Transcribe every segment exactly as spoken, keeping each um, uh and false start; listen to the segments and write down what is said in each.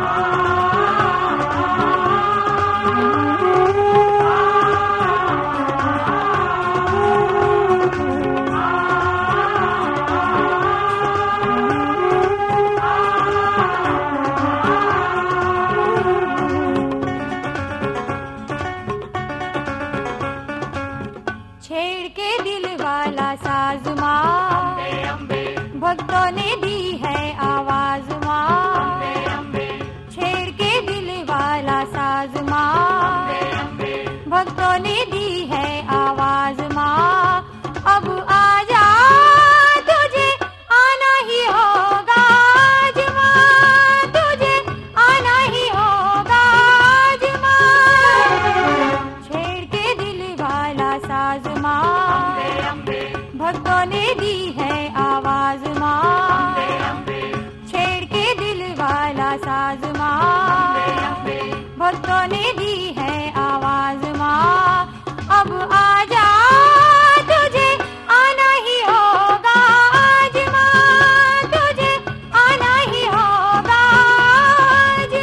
छेड़ के दिल वाला साज माँ, भक्तों ने दी है आवाज माँ। छेड़ के दिल वाला साज माँ, भक्तों ने दी है आवाज माँ। अब आजा तुझे आना ही होगा आज माँ, तुझे आना ही होगा आज माँ। छेड़ के दिल वाला साज माँ, भक्तों ने दी है आवाज माँ। छेड़ के दिल वाला साज माँ, भक्तों ने दी है आवाज माँ। अब आजा तुझे आना ही होगा आज माँ, तुझे आना ही होगा आज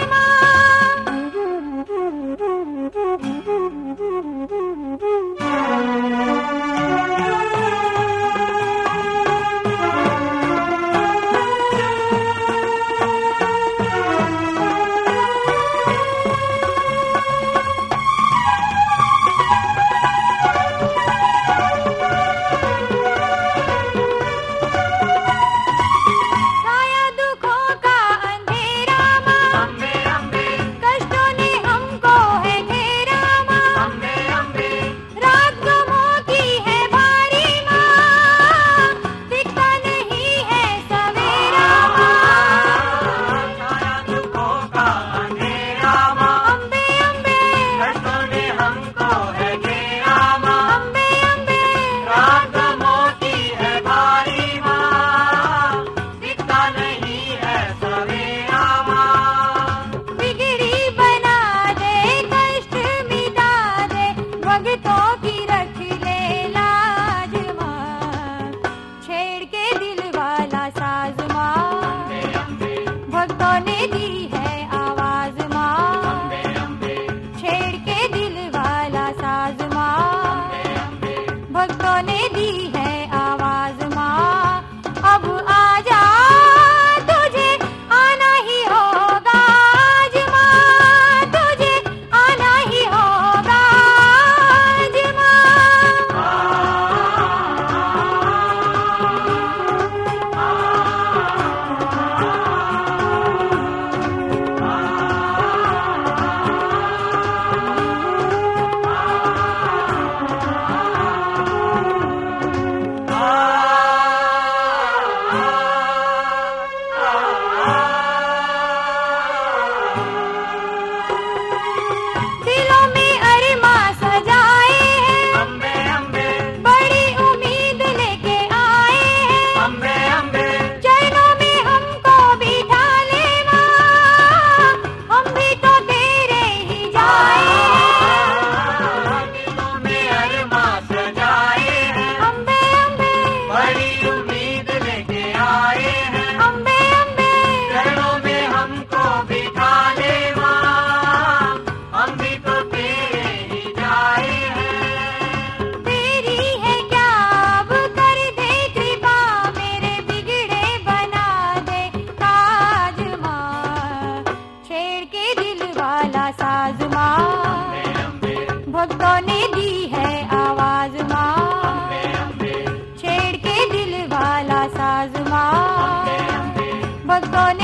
भक्तों ने दी है आवाज माँ, छेड़ के दिल वाला साज माँ, भक्तों ने